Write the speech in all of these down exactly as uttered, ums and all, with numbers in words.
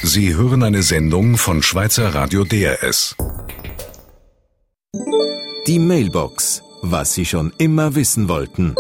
Sie hören eine Sendung von Schweizer Radio D R S. Die Mailbox. Was Sie schon immer wissen wollten.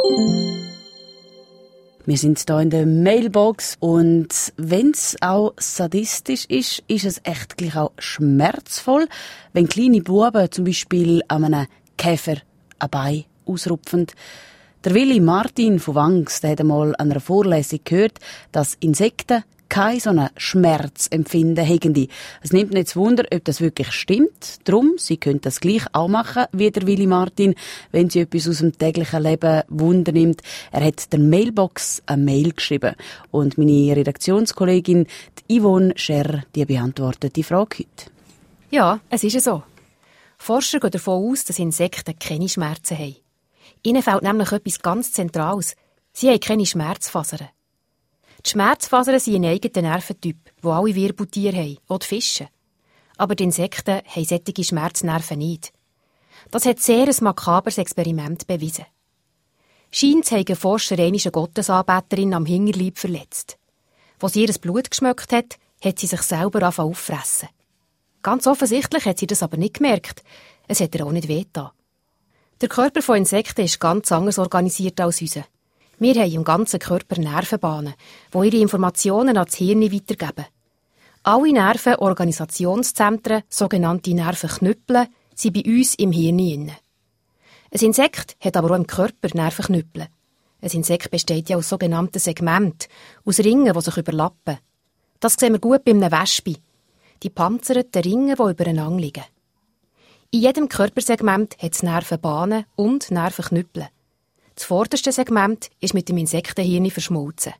Wir sind hier in der Mailbox und wenn es auch sadistisch ist, ist es echt gleich auch schmerzvoll, wenn kleine Buben zum Beispiel an einem Käfer ein Bein ausrupfen. Der Willi Martin von Wangs, der hat einmal an einer Vorlesung gehört, dass Insekten kein so einen Schmerzempfinden haben. Es nimmt nicht zu Wunder, ob das wirklich stimmt. Drum, Sie können das gleich auch machen wie der Willi Martin, wenn Sie etwas aus dem täglichen Leben Wunder nimmt. Er hat der Mailbox eine Mail geschrieben. Und meine Redaktionskollegin die Yvonne Scher, die beantwortet die Frage heute. Ja, es ist so. Forscher gehen davon aus, dass Insekten keine Schmerzen haben. Ihnen fehlt nämlich etwas ganz Zentrales. Sie haben keine Schmerzfasern. Die Schmerzfasern sind ein eigener Nerventyp, den alle Wirbeltiere haben, auch die Fische. Aber die Insekten haben solche Schmerznerven nicht. Das hat sehr ein makabres Experiment bewiesen. Scheint haben Forscher einmal eine Gottesanbeterin am Hinterleib verletzt. Als sie ihr Blut geschmeckt hat, hat sie sich selber angefangen auffressen. Ganz offensichtlich hat sie das aber nicht gemerkt. Es hat ihr auch nicht wehgetan. Der Körper von Insekten ist ganz anders organisiert als unser. Wir haben im ganzen Körper Nervenbahnen, die ihre Informationen ans Hirn weitergeben. Alle Nervenorganisationszentren, sogenannte Nervenknüppel, sind bei uns im Hirn inne. Ein Insekt hat aber auch im Körper Nervenknüppel. Ein Insekt besteht ja aus sogenannten Segmenten, aus Ringen, die sich überlappen. Das sehen wir gut bei einem Wespe. Die panzerten Ringe, die übereinander liegen. In jedem Körpersegment hat es Nervenbahnen und Nervenknüppel. Das vorderste Segment ist mit dem Insektenhirn verschmolzen.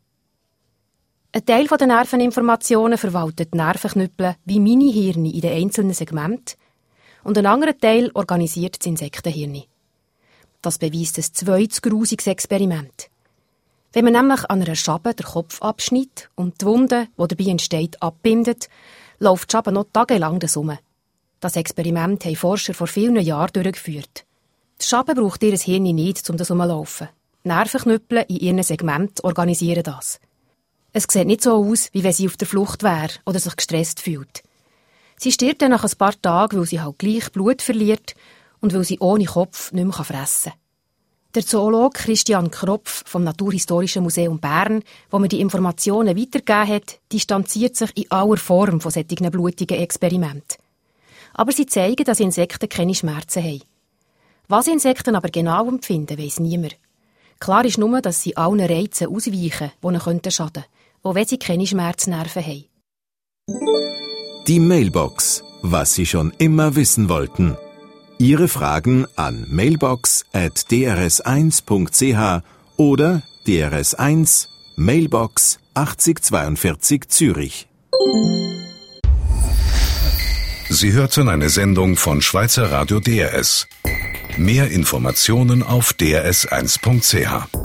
Ein Teil der Nerveninformationen verwaltet die Nervenknüppel wie Mini-Hirne in den einzelnen Segmenten und ein anderer Teil organisiert das Insektenhirn. Das beweist ein zweites grusiges Experiment. Wenn man nämlich an einer Schabe den Kopf abschneidet und die Wunde, die dabei entsteht, abbindet, läuft die Schabe noch tagelang das um. Das Experiment haben Forscher vor vielen Jahren durchgeführt. Die Schabe braucht ihr Hirn nicht, um das herumzulaufen. Nervenknüppel in ihren Segmenten organisieren das. Es sieht nicht so aus, wie wenn sie auf der Flucht wäre oder sich gestresst fühlt. Sie stirbt dann nach ein paar Tagen, weil sie halt gleich Blut verliert und weil sie ohne Kopf nicht mehr fressen kann. Der Zoologe Christian Kropf vom Naturhistorischen Museum Bern, wo mir die Informationen weitergegeben hat, distanziert sich in aller Form von solchen blutigen Experimenten. Aber sie zeigen, dass Insekten keine Schmerzen haben. Was Insekten aber genau empfinden, weiss niemand. Klar ist nur, dass sie allen Reizen ausweichen, die ihnen schaden könnten, auch wenn sie keine Schmerznerven haben. Die Mailbox. Was Sie schon immer wissen wollten. Ihre Fragen an mailbox at d r s eins punkt c h oder D R S eins Mailbox achtzig zweiundvierzig Zürich. Sie hörten eine Sendung von Schweizer Radio D R S. Mehr Informationen auf d r s eins punkt c h.